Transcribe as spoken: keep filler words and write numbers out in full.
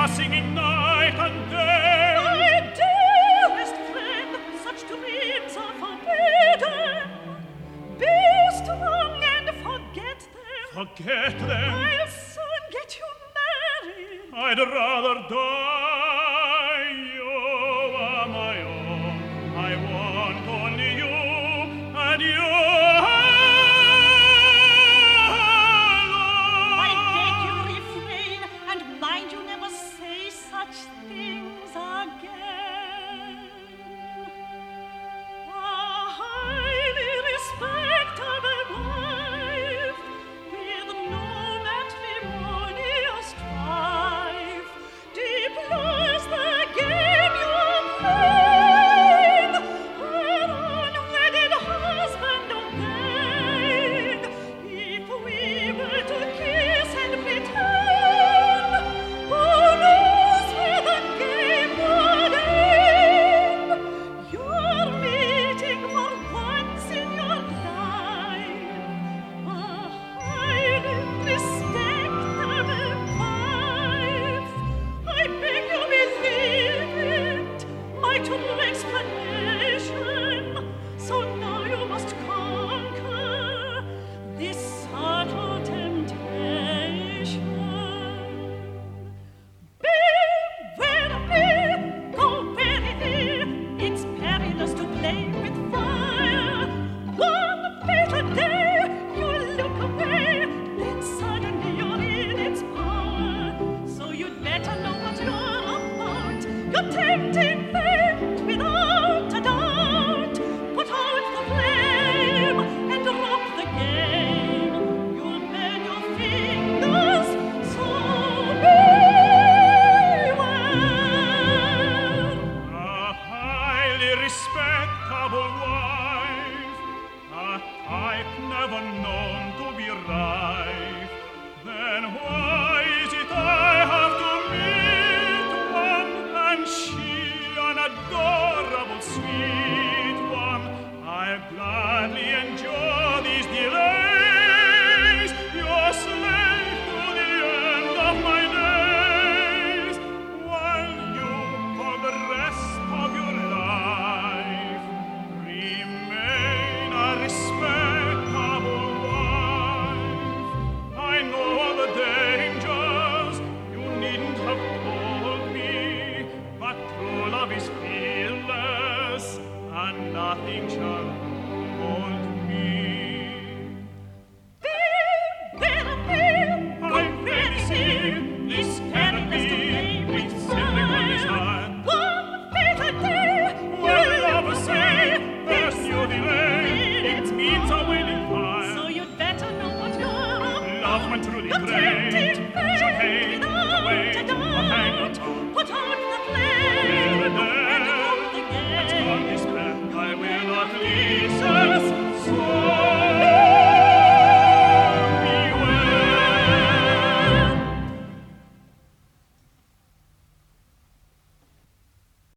are singing night and day. My dearest friend, such dreams are forbidden. Be strong and forget them. Forget them? I'll soon get you married. I'd rather die. You are my own. I want only you and you alone. I beg you refrain, and mind you never say such things again. A highly respectable wife, with no matrimonial strife, deploys the game you're playing. Her unwedded husband obeying. If we were to kiss and pretend, who knows where the game would end? You're meeting for once in your life a highly respectable wife. I beg you believe it, my true explanation. So now you must conquer this subtle temptation. Beware of me, go very near. It's perilous to play with fire. One fatal day you look away, then suddenly you're in its power. So you'd better know what you're about. You're tempting